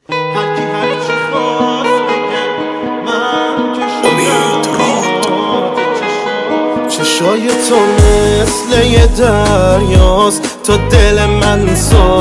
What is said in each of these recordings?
هرکی هرچی خواست بگه من که شدم چشای تو مثل یه دریاست، تو دل من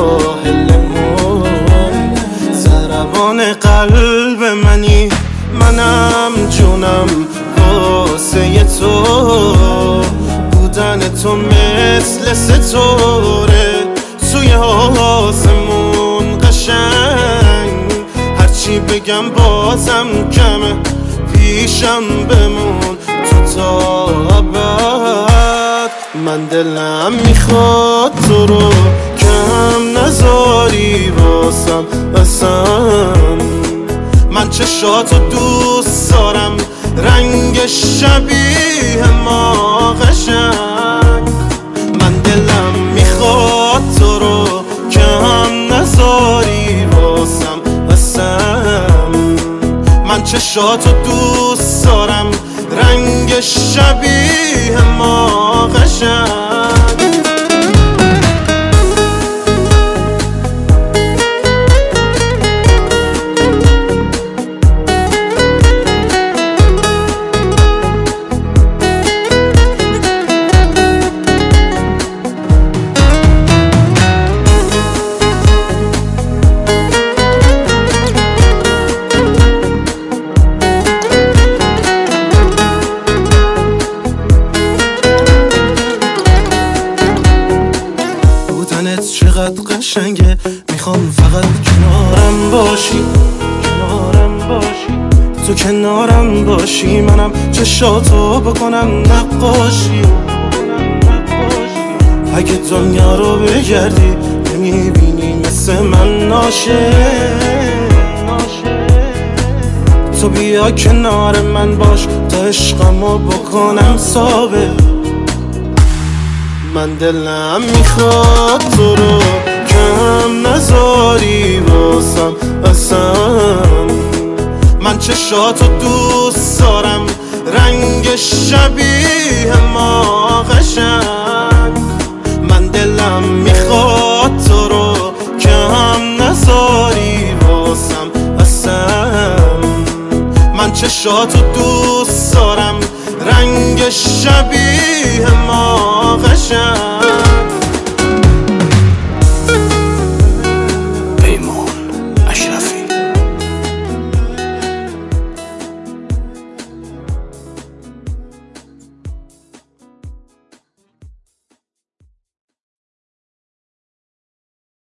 ساحلمون، ضربان قلب منی منم جونم واسه تو، بودن تو مثل ستاره توی آسمون قشنگ، هرچی بگم بازم کمه پیشم بمون تو تا ابد. من دلم میخواد تو رو کم نذاری واسم اصلا، من چشاتو دوست دارم رنگ شبیه ما قشنگ، من دلم میخواد تو رو کم نذاری واسم اصلا، من چشاتو دوست دارم رنگ شبیه ما قشنگ. چقدر قشنگه، میخوام فقط کنارم باشی، تو کنارم باشی، منم چشاتو بکنم نقاشی. اگه دنیا رو بگردی نمیبینی مثل من ناشه، تو بیا کنار من باش تا عشقمو بکنم ثابت. من دلم میخواد تو رو کم نذاری واسم اصلا، من چشاتو دوست دارم رنگ شبیه ما قشنگ، من دلم میخواد تو رو کم نذاری واسم اصلا، من چشاتو دوست دارم رنگ شبیه ما قشنگ.